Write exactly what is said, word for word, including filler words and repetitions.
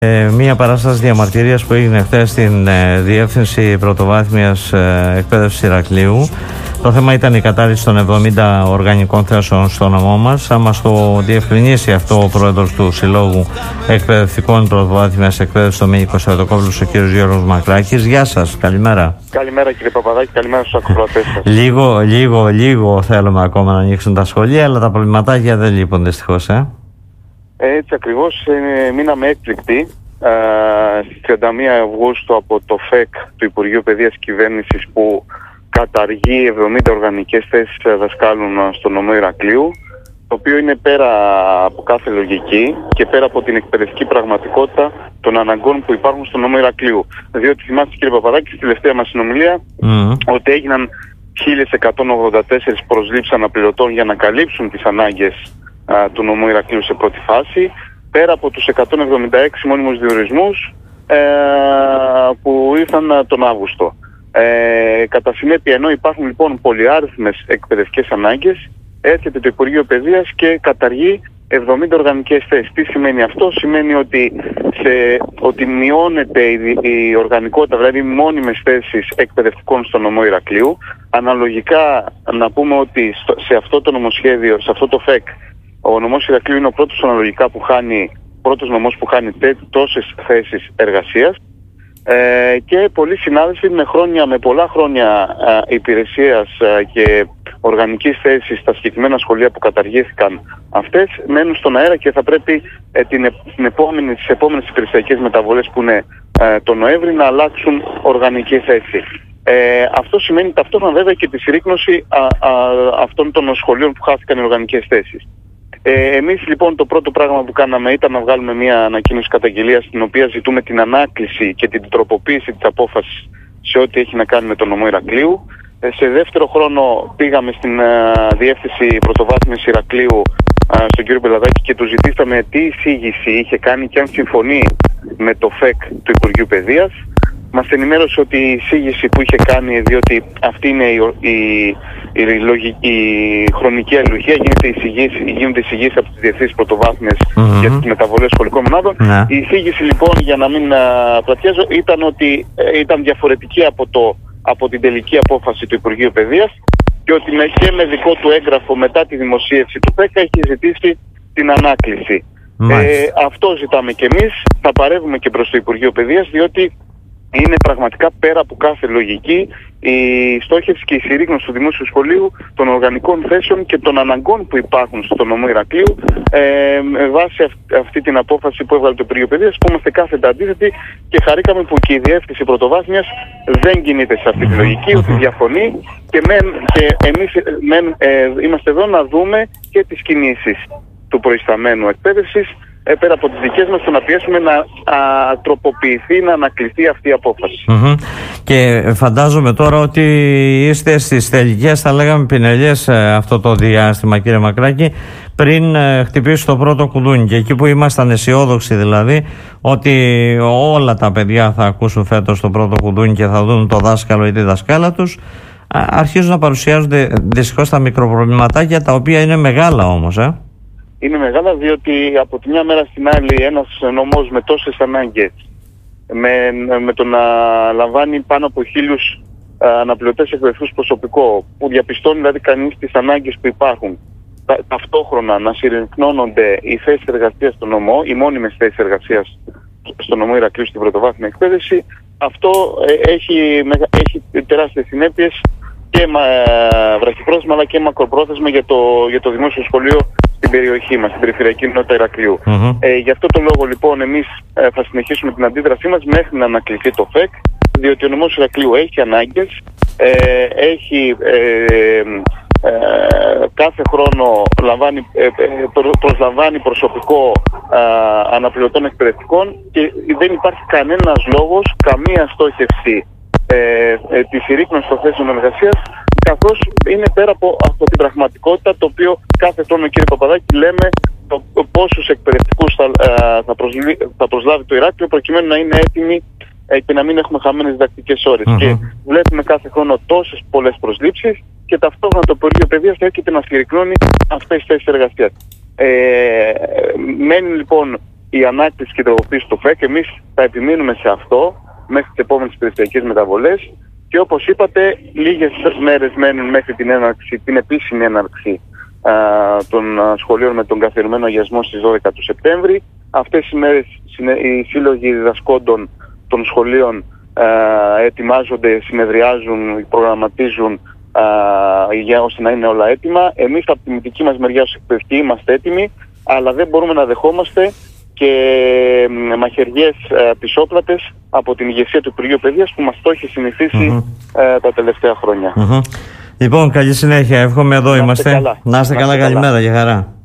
Ε, μία παράσταση διαμαρτυρίας που έγινε χθες στην ε, Διεύθυνση Πρωτοβάθμιας ε, Εκπαίδευσης Ηρακλείου. Το θέμα ήταν η κατάρριση των εβδομήντα οργανικών θέσεων στο νομό μας. Θα μας το διευκρινίσει αυτό ο πρόεδρος του Συλλόγου Εκπαιδευτικών Πρωτοβάθμιας Εκπαίδευσης στο Μήγη Κωνσταντινοπούλου, ο κ. Γιώργος Μακράκης. Γεια σας, καλημέρα. Καλημέρα κύριε Παπαδάκη, καλημέρα στους ακροατές σας. Λίγο, λίγο, λίγο θέλουμε ακόμα να ανοίξουν τα σχολεία, αλλά τα προβληματάκια δεν λείπουν δυστυχώς, ε. Έτσι ακριβώς, ε, μείναμε έκπληκτοι ε, στις τριάντα μία Αυγούστου από το ΦΕΚ του Υπουργείου Παιδείας Κυβέρνησης, που καταργεί εβδομήντα οργανικές θέσεις δασκάλων στο νομό Ηρακλείου, το οποίο είναι πέρα από κάθε λογική και πέρα από την εκπαιδευτική πραγματικότητα των αναγκών που υπάρχουν στο νομό Ηρακλείου. Διότι θυμάστε κύριε Παπαδάκη, στη τελευταία μας συνομιλία mm. ότι έγιναν χίλια εκατόν ογδόντα τέσσερις προσλήψεις αναπληρωτών για να καλύψουν τις ανάγκες α, του νομού Ηρακλείου σε πρώτη φάση, πέρα από τους εκατόν εβδομήντα έξι μόνιμους διορισμούς ε, που ήρθαν τον Αύγουστο. Ε, κατά συνέπεια, ενώ υπάρχουν λοιπόν πολυάριθμες εκπαιδευτικές ανάγκες, έρχεται το Υπουργείο Παιδείας και καταργεί εβδομήντα οργανικές θέσεις. Τι σημαίνει αυτό? Σημαίνει ότι, σε, ότι μειώνεται η, η οργανικότητα, δηλαδή οι μόνιμες θέσεις εκπαιδευτικών στο νομό Ηρακλείου. Αναλογικά να πούμε ότι στο, σε αυτό το νομοσχέδιο, σε αυτό το ΦΕΚ, ο νομός Ηρακλείου είναι ο πρώτος αναλογικά που χάνει, πρώτος νομός που χάνει τόσες θέσεις εργασίας. Ε, και πολλοί συνάδελφοι με, χρόνια, με πολλά χρόνια ε, υπηρεσίας ε, και οργανικής θέσης στα συγκεκριμένα σχολεία που καταργήθηκαν αυτές, μένουν στον αέρα και θα πρέπει ε, την, την επόμενη, τις επόμενες υπηρεσιακές μεταβολές που είναι ε, το Νοέμβρη να αλλάξουν οργανική θέση. Ε, αυτό σημαίνει ταυτόχρονα βέβαια και τη συρρίκνωση α, α, αυτών των σχολείων που χάθηκαν οι οργανικές θέσεις. Ε, εμείς λοιπόν το πρώτο πράγμα που κάναμε ήταν να βγάλουμε μια ανακοίνωση καταγγελίας, στην οποία ζητούμε την ανάκληση και την τροποποίηση της απόφασης σε ό,τι έχει να κάνει με τον νομό Ηρακλείου. Ε, σε δεύτερο χρόνο πήγαμε στην ε, Διεύθυνση Πρωτοβάθμιας Ηρακλείου, ε, στον κύριο Μπελαδάκη, και του ζητήσαμε τι εισήγηση είχε κάνει και αν συμφωνεί με το ΦΕΚ του Υπουργείου Παιδείας. Μας ενημέρωσε ότι η εισήγηση που είχε κάνει, διότι αυτή είναι η, η, η, λογική, η χρονική αλληλουχία, γίνεται εισηγήση, γίνονται εισηγήσεις από τις διευθύνσεις πρωτοβάθμιες mm-hmm. για τις μεταβολές σχολικών μονάδων. Yeah. Η εισήγηση λοιπόν, για να μην πλατιάζω, ήταν ότι ε, ήταν διαφορετική από, το, από την τελική απόφαση του Υπουργείου Παιδείας και ότι με, και με δικό του έγγραφο μετά τη δημοσίευση του ΠΕΚΑ έχει ζητήσει την ανάκληση. Ε, αυτό ζητάμε κι εμείς, θα παρεύουμε και προς το Υπουργείο Παιδείας, διότι είναι πραγματικά πέρα από κάθε λογική η στόχευση και η συρρίκνωση του δημόσιου σχολείου, των οργανικών θέσεων και των αναγκών που υπάρχουν στο νομό Ηρακλείου, ε, με βάση αυ, αυτή την απόφαση που έβγαλε το Υπουργείο Παιδείας, που είμαστε κάθετα αντίθετοι και χαρήκαμε που και η Διεύθυνση Πρωτοβάθμιας δεν κινείται σε αυτή τη λογική, ότι διαφωνεί και, μεν, και εμείς μεν, ε, είμαστε εδώ να δούμε και τις κινήσεις του προϊσταμένου εκπαίδευσης, Ε, πέρα από τις δικές μας, το να πιέσουμε να α, τροποποιηθεί, να ανακληθεί αυτή η απόφαση. Mm-hmm. Και φαντάζομαι τώρα ότι είστε στις τελικές, θα λέγαμε, πινελιές ε, αυτό το διάστημα, κύριε Μακράκη, πριν ε, χτυπήσει το πρώτο κουδούνι. Και εκεί που ήμασταν αισιόδοξοι, δηλαδή, ότι όλα τα παιδιά θα ακούσουν φέτος το πρώτο κουδούνι και θα δουν το δάσκαλο ή τη δασκάλα τους, αρχίζουν να παρουσιάζονται δυστυχώς τα μικροπροβληματάκια, τα οποία είναι μεγάλα όμως, ε. Είναι μεγάλα, διότι από τη μια μέρα στην άλλη ένας νομός με τόσες ανάγκες, με, με το να λαμβάνει πάνω από χίλιους αναπληρωτές εκπαιδευτικούς προσωπικό, που διαπιστώνει δηλαδή κανείς τις ανάγκες που υπάρχουν, τα, ταυτόχρονα να συρρυκνώνονται οι θέσεις εργασίας στο νομό, οι μόνιμες θέσεις εργασίας στο νομό Ηρακλείου στην πρωτοβάθμια εκπαίδευση, αυτό ε, έχει, έχει τεράστιες συνέπειες και μα, βραχυπρόθεσμα αλλά και μακροπρόθεσμα για το, για το δημόσιο σχολείο στην περιοχή μας, στην περιφερειακή ενότητα Ηρακλείου. Mm-hmm. Ε, γι' αυτό το λόγο λοιπόν εμείς ε, θα συνεχίσουμε την αντίδρασή μας μέχρι να ανακληθεί το ΦΕΚ, διότι ο νομός Ηρακλείου έχει ανάγκες, ε, έχει ε, ε, κάθε χρόνο λαμβάνει, ε, προ, προσλαμβάνει προσωπικό ε, αναπληρωτών εκπαιδευτικών και δεν υπάρχει κανένας λόγος, καμία στόχευση ε, ε, τη συρρίκνωση των θέσεων εργασίας, καθώς είναι πέρα από, από την πραγματικότητα, το οποίο κάθε χρόνο, κύριε Παπαδάκη, λέμε το, το πόσους εκπαιδευτικούς θα, θα, προσλάβει, θα προσλάβει το Ηράκλειο προκειμένου να είναι έτοιμοι ε, και να μην έχουμε χαμένες διδακτικές ώρες. Mm-hmm. Και βλέπουμε κάθε χρόνο τόσες πολλές προσλήψεις και ταυτόχρονα το Υπουργείο Παιδείας έρχεται να συρρυκνώνει αυτές τις θέσεις εργασίας. Ε, μένει λοιπόν η ανάκτηση και η τροποποίηση του ΦΕΚ. Εμείς θα επιμείνουμε σε αυτό μέχρι τις επόμενες περιφερειακές μεταβολές και όπως είπατε, λίγες μέρες μένουν μέχρι την έναρξη, την επίσημη έναρξη α, των α, σχολείων με τον καθιερωμένο αγιασμό στις δώδεκα του Σεπτέμβρη. Αυτές οι μέρες οι σύλλογοι διδασκόντων των σχολείων α, ετοιμάζονται, συνεδριάζουν, προγραμματίζουν α, για ώστε να είναι όλα έτοιμα. Εμείς από τη δική μας μεριά ως εκπαιδευτικοί είμαστε έτοιμοι, αλλά δεν μπορούμε να δεχόμαστε και μαχαιριές ε, πισόπλατες από την ηγεσία του Υπουργείου Παιδείας που μας το έχει συνηθίσει mm-hmm. ε, τα τελευταία χρόνια. Mm-hmm. Λοιπόν, καλή συνέχεια. Εύχομαι εδώ να είμαστε. Καλά. Να είστε καλά, καλημέρα, για χαρά.